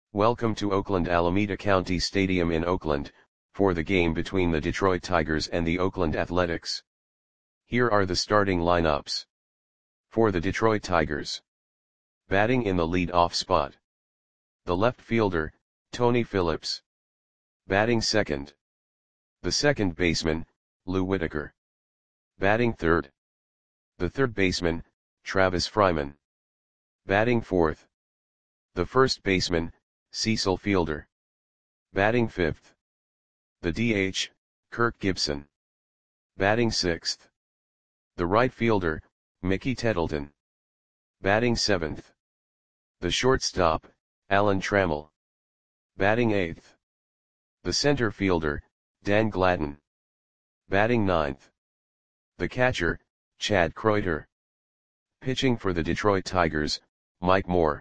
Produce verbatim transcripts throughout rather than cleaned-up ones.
Welcome to Oakland Alameda County Stadium in Oakland, for the game between the Detroit Tigers and the Oakland Athletics. Here are the starting lineups. For the Detroit Tigers. Batting in the lead-off spot. The left fielder, Tony Phillips. Batting second. The second baseman, Lou Whitaker. Batting third. The third baseman, Travis Fryman. Batting fourth. The first baseman, Cecil Fielder. Batting fifth. The D H, Kirk Gibson. Batting sixth. The right fielder, Mickey Tettleton. Batting seventh. The shortstop, Alan Trammell. Batting eighth. The center fielder, Dan Gladden. Batting ninth. The catcher, Chad Kreuter. Pitching for the Detroit Tigers, Mike Moore.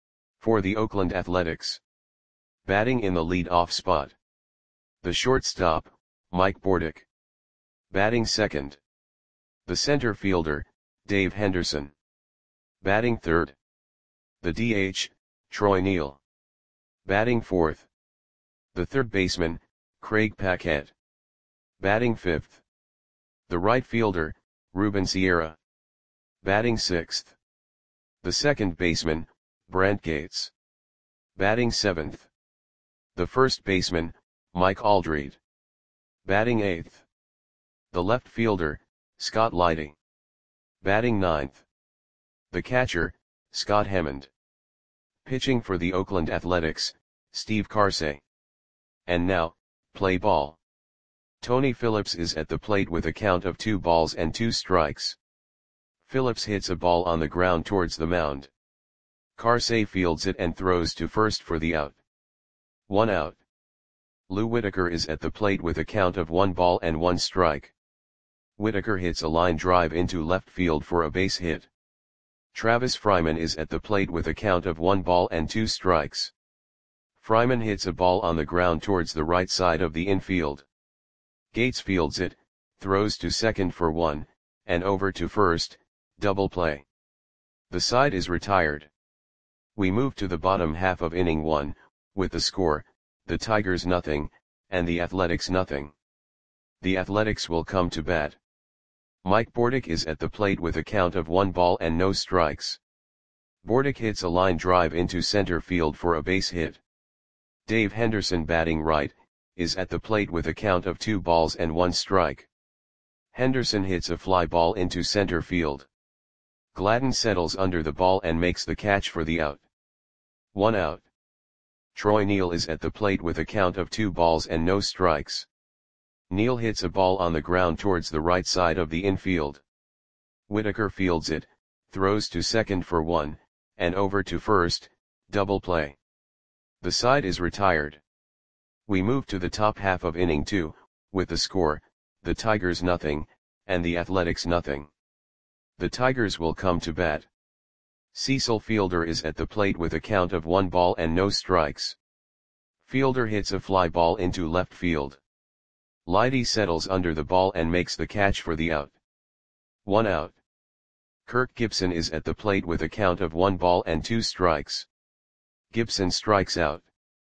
For the Oakland Athletics. Batting in the lead-off spot. The shortstop, Mike Bordick. Batting second. The center fielder, Dave Henderson. Batting third. The D H, Troy Neal. Batting fourth. The third baseman, Craig Paquette. Batting fifth. The right fielder, Ruben Sierra. Batting sixth. The second baseman, Brent Gates. Batting seventh. The first baseman, Mike Aldred. Batting eighth. The left fielder, Scott Lighty. Batting ninth. The catcher, Scott Hammond. Pitching for the Oakland Athletics, Steve Karsay. And now, play ball. Tony Phillips is at the plate with a count of two balls and two strikes. Phillips hits a ball on the ground towards the mound. Karsay fields it and throws to first for the out. One out. Lou Whitaker is at the plate with a count of one ball and one strike. Whitaker hits a line drive into left field for a base hit. Travis Fryman is at the plate with a count of one ball and two strikes. Fryman hits a ball on the ground towards the right side of the infield. Gates fields it, throws to second for one, and over to first, double play. The side is retired. We move to the bottom half of inning one, with the score, the Tigers nothing, and the Athletics nothing. The Athletics will come to bat. Mike Bordick is at the plate with a count of one ball and no strikes. Bordick hits a line drive into center field for a base hit. Dave Henderson, batting right, is at the plate with a count of two balls and one strike. Henderson hits a fly ball into center field. Gladden settles under the ball and makes the catch for the out. One out. Troy Neal is at the plate with a count of two balls and no strikes. Neal hits a ball on the ground towards the right side of the infield. Whitaker fields it, throws to second for one, and over to first, double play. The side is retired. We move to the top half of inning two, with the score, the Tigers nothing, and the Athletics nothing. The Tigers will come to bat. Cecil Fielder is at the plate with a count of one ball and no strikes. Fielder hits a fly ball into left field. Lighty settles under the ball and makes the catch for the out. One out. Kirk Gibson is at the plate with a count of one ball and two strikes. Gibson strikes out.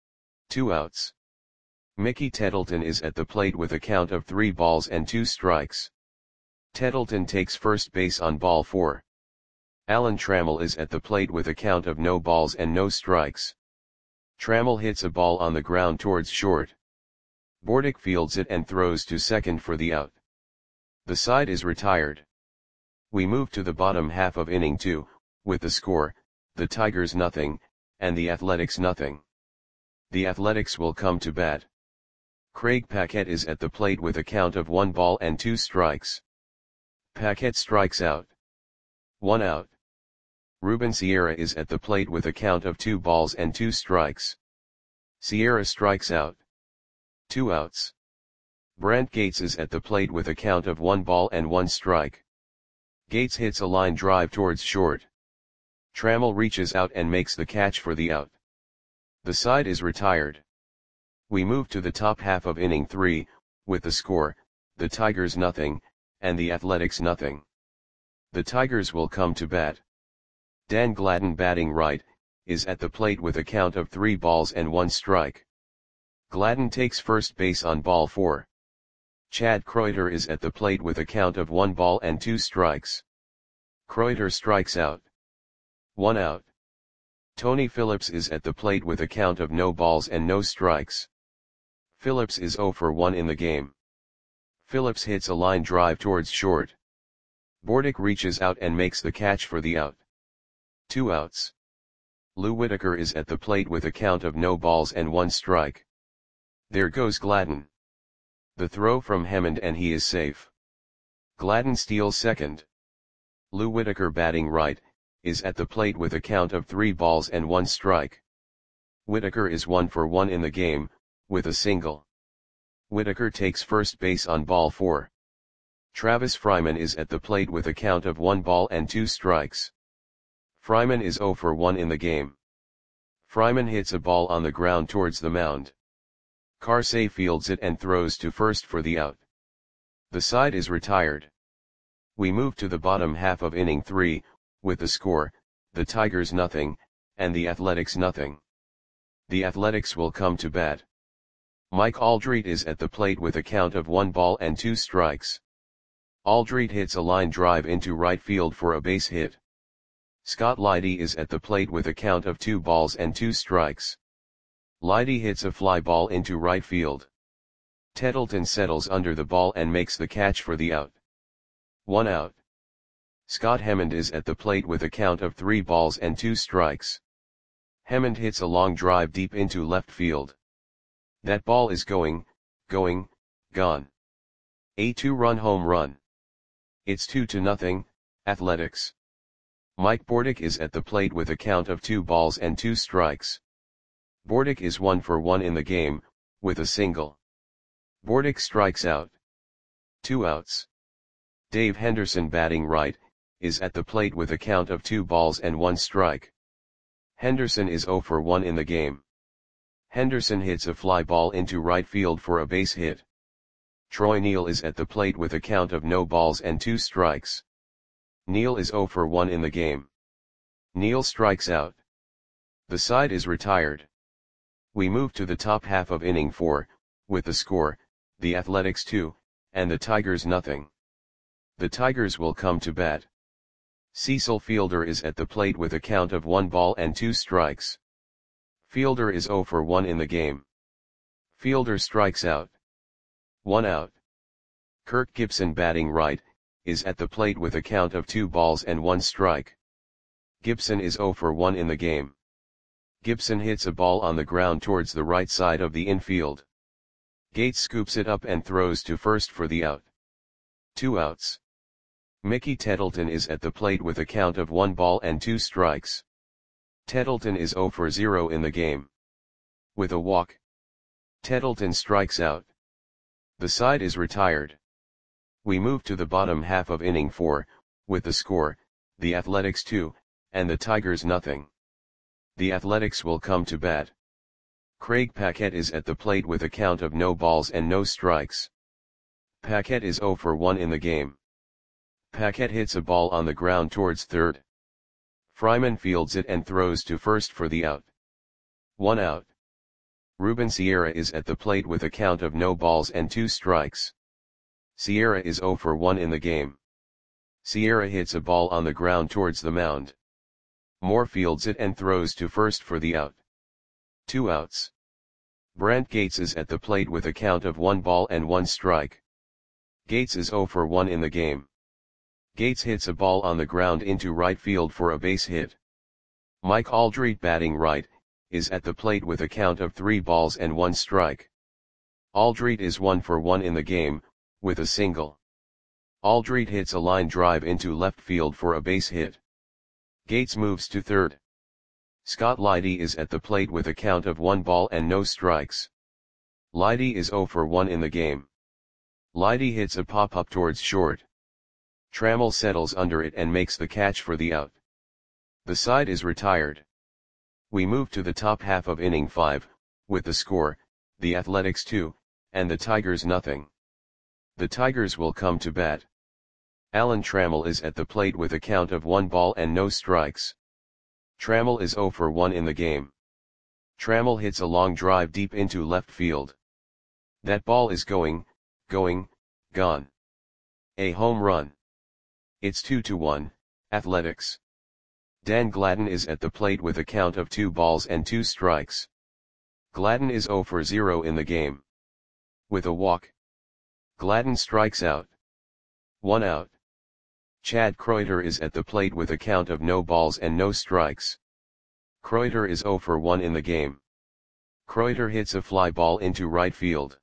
Two outs. Mickey Tettleton is at the plate with a count of three balls and two strikes. Tettleton takes first base on ball four. Alan Trammell is at the plate with a count of no balls and no strikes. Trammell hits a ball on the ground towards short. Bordick fields it and throws to second for the out. The side is retired. We move to the bottom half of inning two, with the score, the Tigers nothing, and the Athletics nothing. The Athletics will come to bat. Craig Paquette is at the plate with a count of one ball and two strikes. Paquette strikes out. One out. Ruben Sierra is at the plate with a count of two balls and two strikes. Sierra strikes out. Two outs. Brent Gates is at the plate with a count of one ball and one strike. Gates hits a line drive towards short. Trammell reaches out and makes the catch for the out. The side is retired. We move to the top half of inning three, with the score, the Tigers nothing, and the Athletics nothing. The Tigers will come to bat. Dan Gladden, batting right, is at the plate with a count of three balls and one strike. Gladden takes first base on ball four. Chad Kreuter is at the plate with a count of one ball and two strikes. Kreuter strikes out. One out. Tony Phillips is at the plate with a count of no balls and no strikes. Phillips is zero for one in the game. Phillips hits a line drive towards short. Bordick reaches out and makes the catch for the out. Two outs. Lou Whitaker is at the plate with a count of no balls and one strike. There goes Gladden. The throw from Hammond and he is safe. Gladden steals second. Lou Whitaker, batting right, is at the plate with a count of three balls and one strike. Whitaker is one for one in the game, with a single. Whitaker takes first base on ball four. Travis Fryman is at the plate with a count of one ball and two strikes. Fryman is zero for one in the game. Fryman hits a ball on the ground towards the mound. Carsey fields it and throws to first for the out. The side is retired. We move to the bottom half of inning three, with the score, the Tigers nothing, and the Athletics nothing. The Athletics will come to bat. Mike Aldrete is at the plate with a count of one ball and two strikes. Aldrete hits a line drive into right field for a base hit. Scott Leidy is at the plate with a count of two balls and two strikes. Leidy hits a fly ball into right field. Tettleton settles under the ball and makes the catch for the out. One out. Scott Hammond is at the plate with a count of three balls and two strikes. Hammond hits a long drive deep into left field. That ball is going, going, gone. A two-run home run. It's two to nothing, Athletics. Mike Bordick is at the plate with a count of two balls and two strikes. Bordick is one for one in the game, with a single. Bordick strikes out. Two outs. Dave Henderson, batting right, is at the plate with a count of two balls and one strike. Henderson is zero for one in the game. Henderson hits a fly ball into right field for a base hit. Troy Neal is at the plate with a count of no balls and two strikes. Neal is zero for one in the game. Neal strikes out. The side is retired. We move to the top half of inning four, with the score, the Athletics two, and the Tigers nothing. The Tigers will come to bat. Cecil Fielder is at the plate with a count of one ball and two strikes. Fielder is zero for one in the game. Fielder strikes out. One out. Kirk Gibson, batting right, is at the plate with a count of two balls and one strike. Gibson is zero for one in the game. Gibson hits a ball on the ground towards the right side of the infield. Gates scoops it up and throws to first for the out. Two outs. Mickey Tettleton is at the plate with a count of one ball and two strikes. Tettleton is zero for zero in the game. With a walk. Tettleton strikes out. The side is retired. We move to the bottom half of inning four, with the score, the Athletics two, and the Tigers nothing. The Athletics will come to bat. Craig Paquette is at the plate with a count of no balls and no strikes. Paquette is zero for one in the game. Paquette hits a ball on the ground towards third. Fryman fields it and throws to first for the out. One out. Ruben Sierra is at the plate with a count of no balls and two strikes. Sierra is zero for one in the game. Sierra hits a ball on the ground towards the mound. Moore fields it and throws to first for the out. Two outs. Brant Gates is at the plate with a count of one ball and one strike. Gates is zero for one in the game. Gates hits a ball on the ground into right field for a base hit. Mike Aldrete, batting right, is at the plate with a count of three balls and one strike. Aldrete is one for one in the game, with a single. Aldrete hits a line drive into left field for a base hit. Gates moves to third. Scott Leidy is at the plate with a count of one ball and no strikes. Leidy is zero for one in the game. Leidy hits a pop-up towards short. Trammell settles under it and makes the catch for the out. The side is retired. We move to the top half of inning five, with the score, the Athletics two, and the Tigers nothing. The Tigers will come to bat. Alan Trammell is at the plate with a count of one ball and no strikes. Trammell is zero for one in the game. Trammell hits a long drive deep into left field. That ball is going, going, gone. A home run. It's two to one, Athletics. Dan Gladden is at the plate with a count of two balls and two strikes. Gladden is zero for zero in the game. With a walk, Gladden strikes out. One out. Chad Kreuter is at the plate with a count of no balls and no strikes. Kreuter is zero for one in the game. Kreuter hits a fly ball into right field.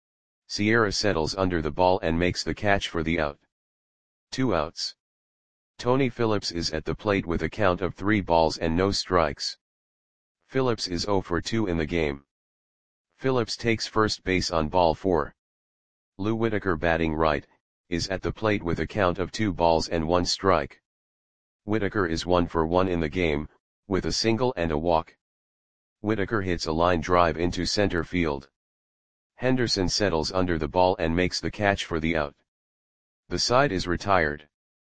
Sierra settles under the ball and makes the catch for the out. Two outs. Tony Phillips is at the plate with a count of three balls and no strikes. Phillips is zero for two in the game. Phillips takes first base on ball four. Lou Whitaker, batting right, is at the plate with a count of two balls and one strike. Whitaker is one for one in the game, with a single and a walk. Whitaker hits a line drive into center field. Henderson settles under the ball and makes the catch for the out. The side is retired.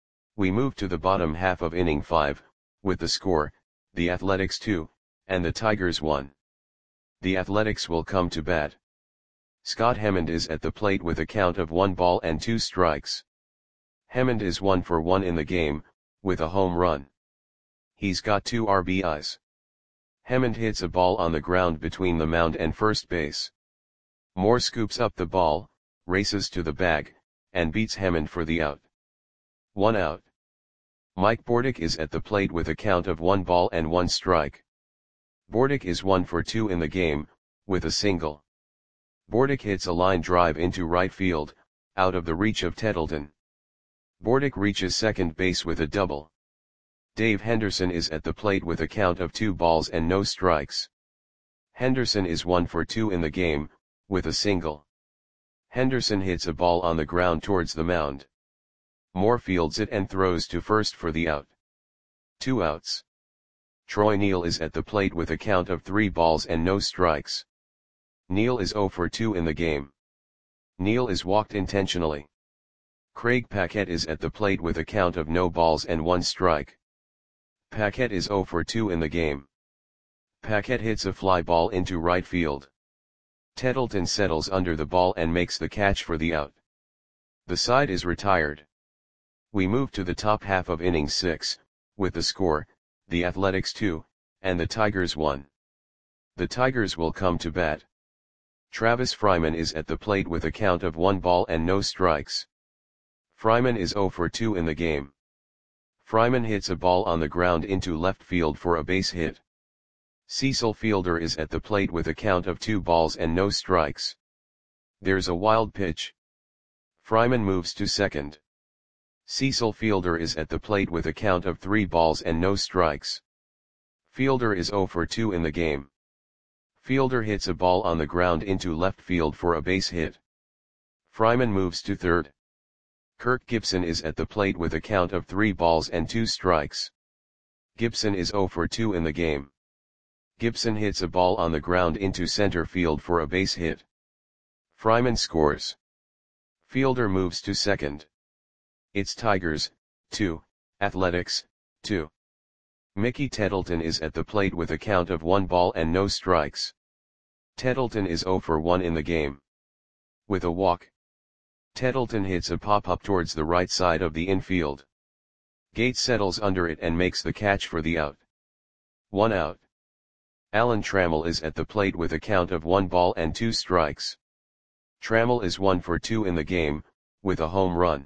We move to the bottom half of inning five, with the score, the Athletics two, and the Tigers one. The Athletics will come to bat. Scott Hemond is at the plate with a count of one ball and two strikes. Hemond is one for one in the game, with a home run. He's got two R B Is. Hemond hits a ball on the ground between the mound and first base. Moore scoops up the ball, races to the bag, and beats Hemond for the out. One out. Mike Bordick is at the plate with a count of one ball and one strike. Bordick is one for two in the game, with a single. Bordick hits a line drive into right field, out of the reach of Tettleton. Bordick reaches second base with a double. Dave Henderson is at the plate with a count of two balls and no strikes. Henderson is one for two in the game, with a single. Henderson hits a ball on the ground towards the mound. Moore fields it and throws to first for the out. Two outs. Troy Neal is at the plate with a count of three balls and no strikes. Neal is zero for two in the game. Neal is walked intentionally. Craig Paquette is at the plate with a count of no balls and one strike. Paquette is zero for two in the game. Paquette hits a fly ball into right field. Tettleton settles under the ball and makes the catch for the out. The side is retired. We move to the top half of inning six, with the score, the Athletics two, and the Tigers one. The Tigers will come to bat. Travis Fryman is at the plate with a count of one ball and no strikes. Fryman is zero for two in the game. Fryman hits a ball on the ground into left field for a base hit. Cecil Fielder is at the plate with a count of two balls and no strikes. There's a wild pitch. Fryman moves to second. Cecil Fielder is at the plate with a count of three balls and no strikes. Fielder is zero for two in the game. Fielder hits a ball on the ground into left field for a base hit. Fryman moves to third. Kirk Gibson is at the plate with a count of three balls and two strikes. Gibson is zero for two in the game. Gibson hits a ball on the ground into center field for a base hit. Fryman scores. Fielder moves to second. It's Tigers, two, Athletics, two. Mickey Tettleton is at the plate with a count of one ball and no strikes. Tettleton is zero for one in the game. With a walk, Tettleton hits a pop-up towards the right side of the infield. Gates settles under it and makes the catch for the out. One out. Alan Trammell is at the plate with a count of one ball and two strikes. Trammell is one for two in the game, with a home run.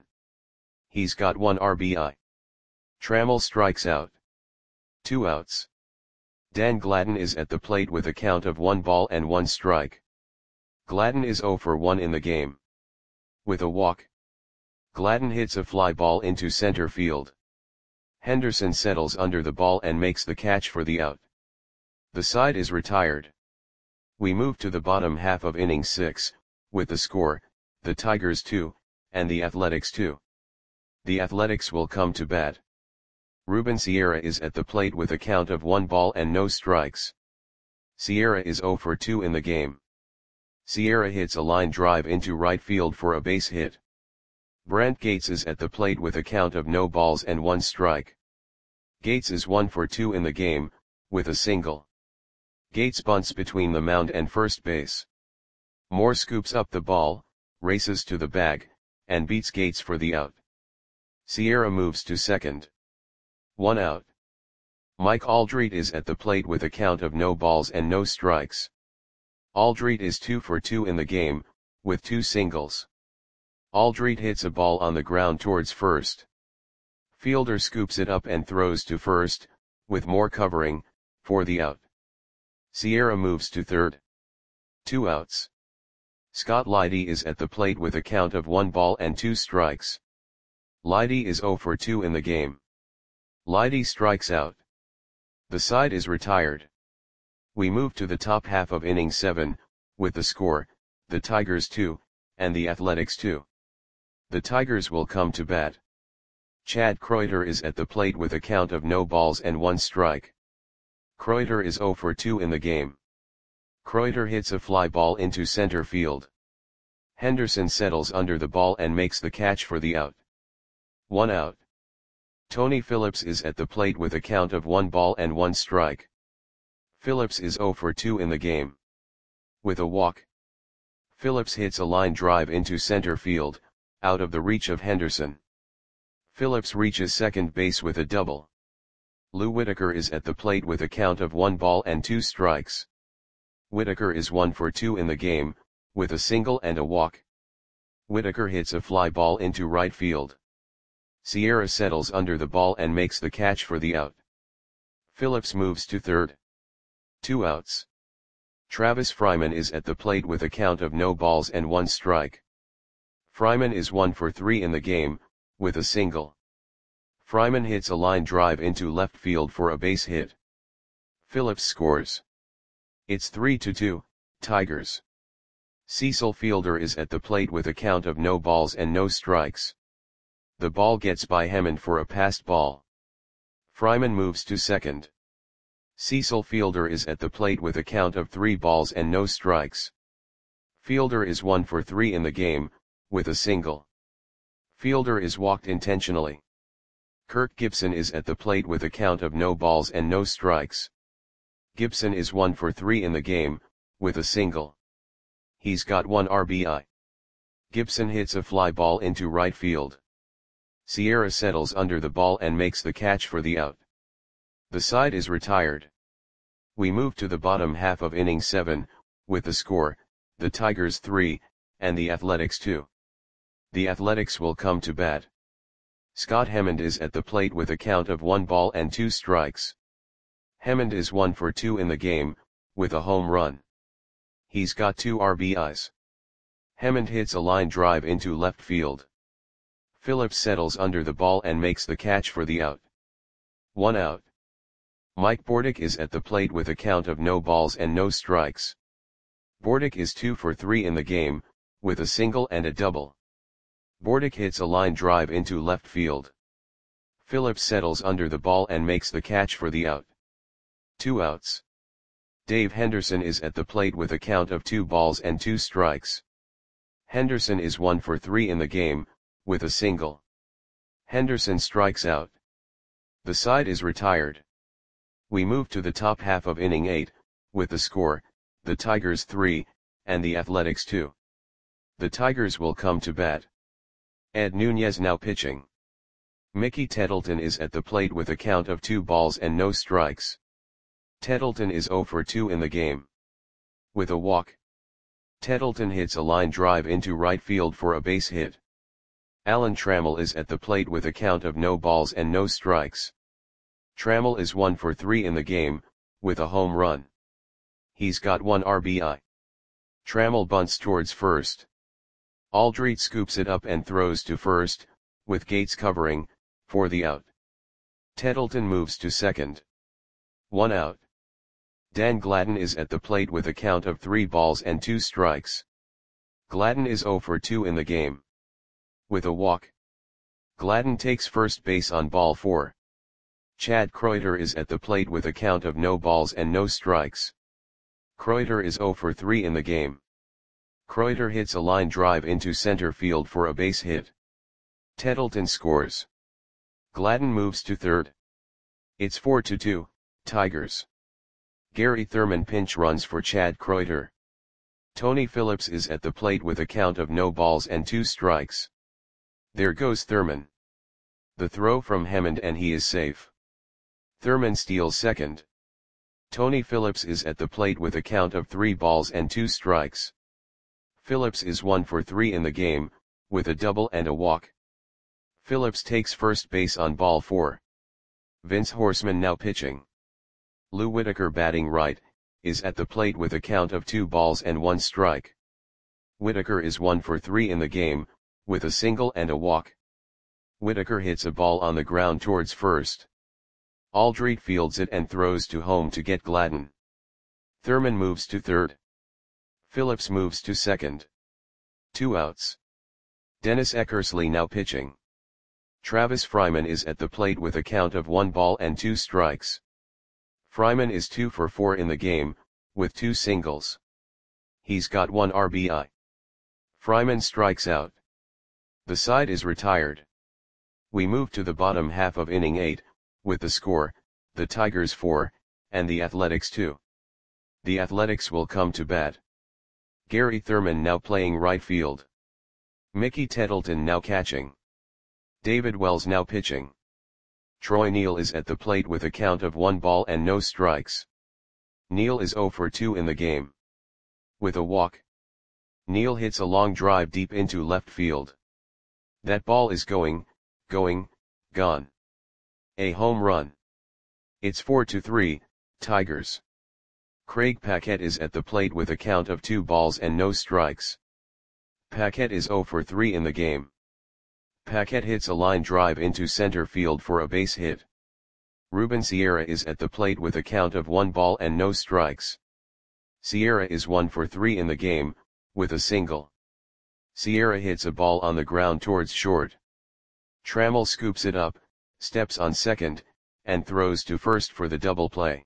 He's got one R B I. Trammell strikes out. Two outs. Dan Gladden is at the plate with a count of one ball and one strike. Gladden is zero for one in the game. With a walk, Gladden hits a fly ball into center field. Henderson settles under the ball and makes the catch for the out. The side is retired. We move to the bottom half of inning six, with the score, the Tigers two, and the Athletics two. The Athletics will come to bat. Ruben Sierra is at the plate with a count of one ball and no strikes. Sierra is zero for two in the game. Sierra hits a line drive into right field for a base hit. Brent Gates is at the plate with a count of no balls and one strike. Gates is one for two in the game, with a single. Gates bunts between the mound and first base. Moore scoops up the ball, races to the bag, and beats Gates for the out. Sierra moves to second. One out. Mike Aldrete is at the plate with a count of no balls and no strikes. Aldrete is two for two in the game, with two singles. Aldrete hits a ball on the ground towards first. Fielder scoops it up and throws to first, with Moore covering, for the out. Sierra moves to third. Two outs. Scott Leidy is at the plate with a count of one ball and two strikes. Leidy is zero for two in the game. Leidy strikes out. The side is retired. We move to the top half of inning seven, with the score, the Tigers two, and the Athletics two. The Tigers will come to bat. Chad Kreuter is at the plate with a count of no balls and one strike. Kreuter is zero for two in the game. Kreuter hits a fly ball into center field. Henderson settles under the ball and makes the catch for the out. One out. Tony Phillips is at the plate with a count of one ball and one strike. Phillips is zero for two in the game. With a walk. Phillips hits a line drive into center field, out of the reach of Henderson. Phillips reaches second base with a double. Lou Whitaker is at the plate with a count of one ball and two strikes. Whitaker is one for two in the game, with a single and a walk. Whitaker hits a fly ball into right field. Sierra settles under the ball and makes the catch for the out. Phillips moves to third. Two outs. Travis Fryman is at the plate with a count of no balls and one strike. Fryman is one for three in the game, with a single. Fryman hits a line drive into left field for a base hit. Phillips scores. It's three to two, Tigers. Cecil Fielder is at the plate with a count of no balls and no strikes. The ball gets by Hemond for a passed ball. Fryman moves to second. Cecil Fielder is at the plate with a count of three balls and no strikes. Fielder is one for three in the game, with a single. Fielder is walked intentionally. Kirk Gibson is at the plate with a count of no balls and no strikes. Gibson is one for three in the game, with a single. He's got one R B I. Gibson hits a fly ball into right field. Sierra settles under the ball and makes the catch for the out. The side is retired. We move to the bottom half of inning seven, with the score, the Tigers three, and the Athletics two. The Athletics will come to bat. Scott Hemond is at the plate with a count of one ball and two strikes. Hemond is one for two in the game, with a home run. He's got two R B Is. Hemond hits a line drive into left field. Phillips settles under the ball and makes the catch for the out. One out. Mike Bordick is at the plate with a count of no balls and no strikes. Bordick is two for three in the game, with a single and a double. Bordick hits a line drive into left field. Phillips settles under the ball and makes the catch for the out. Two outs. Dave Henderson is at the plate with a count of two balls and two strikes. Henderson is one for three in the game, with a single. Henderson strikes out. The side is retired. We move to the top half of inning eight, with the score, the Tigers three, and the Athletics two. The Tigers will come to bat. Ed Nunez now pitching. Mickey Tettleton is at the plate with a count of two balls and no strikes. Tettleton is zero for two in the game. With a walk. Tettleton hits a line drive into right field for a base hit. Alan Trammell is at the plate with a count of no balls and no strikes. Trammell is one for three in the game, with a home run. He's got one R B I. Trammell bunts towards first. Aldrete scoops it up and throws to first, with Gates covering, for the out. Tettleton moves to second. One out. Dan Gladden is at the plate with a count of three balls and two strikes. Gladden is zero for two in the game. With a walk. Gladden takes first base on ball four. Chad Kreuter is at the plate with a count of no balls and no strikes. Kreuter is zero for three in the game. Kreuter hits a line drive into center field for a base hit. Tettleton scores. Gladden moves to third. It's four to two, Tigers. Gary Thurman pinch runs for Chad Kreuter. Tony Phillips is at the plate with a count of no balls and two strikes. There goes Thurman. The throw from Hammond and he is safe. Thurman steals second. Tony Phillips is at the plate with a count of three balls and two strikes. Phillips is one for three in the game, with a double and a walk. Phillips takes first base on ball four. Vince Horseman now pitching. Lou Whitaker batting right, is at the plate with a count of two balls and one strike. Whitaker is one for three in the game, with a single and a walk. Whitaker hits a ball on the ground towards first. Aldrete fields it and throws to home to get Gladden. Thurman moves to third. Phillips moves to second. Two outs. Dennis Eckersley now pitching. Travis Fryman is at the plate with a count of one ball and two strikes. Fryman is two for four in the game, with two singles. He's got one R B I. Fryman strikes out. The side is retired. We move to the bottom half of inning eight, with the score, the Tigers four, and the Athletics two. The Athletics will come to bat. Gary Thurman now playing right field. Mickey Tettleton now catching. David Wells now pitching. Troy Neal is at the plate with a count of one ball and no strikes. Neal is zero for two in the game. With a walk. Neal hits a long drive deep into left field. That ball is going, going, gone. A home run. It's four to three, Tigers. Craig Paquette is at the plate with a count of two balls and no strikes. Paquette is zero for three in the game. Paquette hits a line drive into center field for a base hit. Ruben Sierra is at the plate with a count of one ball and no strikes. Sierra is one for three in the game, with a single. Sierra hits a ball on the ground towards short. Trammell scoops it up, steps on second, and throws to first for the double play.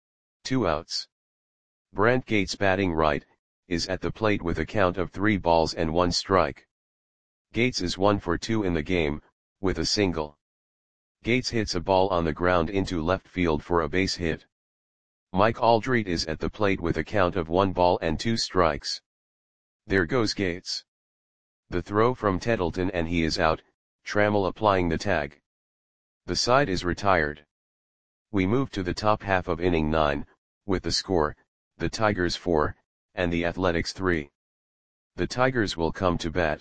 Two outs. Brant Gates batting right, is at the plate with a count of three balls and one strike. Gates is one for two in the game, with a single. Gates hits a ball on the ground into left field for a base hit. Mike Aldrete is at the plate with a count of one ball and two strikes. There goes Gates. The throw from Tettleton and he is out, Trammell applying the tag. The side is retired. We move to the top half of inning nine, with the score, the Tigers four, and the Athletics three. The Tigers will come to bat.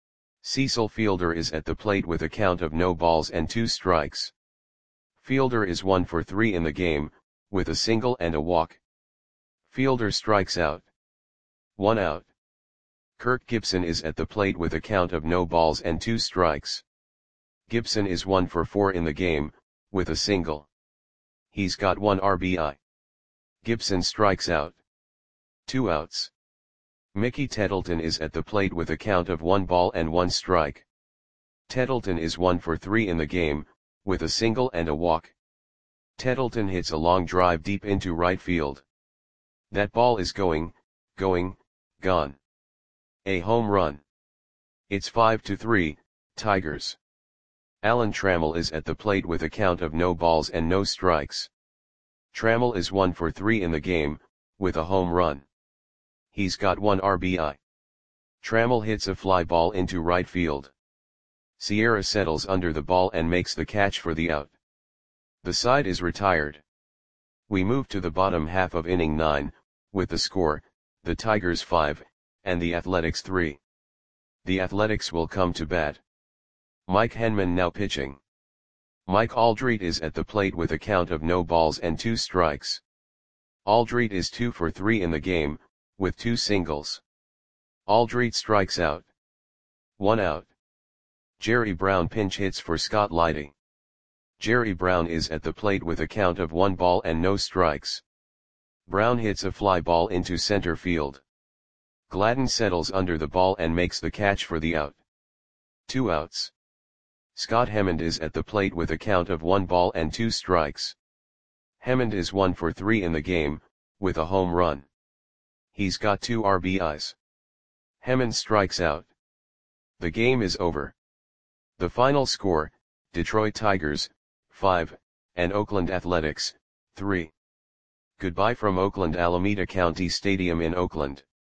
Cecil Fielder is at the plate with a count of no balls and two strikes. Fielder is one for three in the game, with a single and a walk. Fielder strikes out. One out. Kirk Gibson is at the plate with a count of no balls and two strikes. Gibson is one for four in the game, with a single. He's got one R B I. Gibson strikes out. Two outs. Mickey Tettleton is at the plate with a count of one ball and one strike. Tettleton is one for three in the game, with a single and a walk. Tettleton hits a long drive deep into right field. That ball is going, going, gone. A home run. It's five to three, Tigers. Alan Trammell is at the plate with a count of no balls and no strikes. Trammell is one for three in the game, with a home run. He's got one R B I. Trammell hits a fly ball into right field. Sierra settles under the ball and makes the catch for the out. The side is retired. We move to the bottom half of inning nine, with the score, the Tigers five, and the Athletics three. The Athletics will come to bat. Mike Henman now pitching. Mike Aldrete is at the plate with a count of no balls and two strikes. Aldrete is two for three in the game, with two singles. Aldrete strikes out. One out. Jerry Brown pinch hits for Scott Leidy. Jerry Brown is at the plate with a count of one ball and no strikes. Brown hits a fly ball into center field. Gladden settles under the ball and makes the catch for the out. Two outs. Scott Hammond is at the plate with a count of one ball and two strikes. Hammond is one for three in the game, with a home run. He's got two R B Is. Hammond strikes out. The game is over. The final score, Detroit Tigers, five, and Oakland Athletics, three. Goodbye from Oakland Alameda County Stadium in Oakland.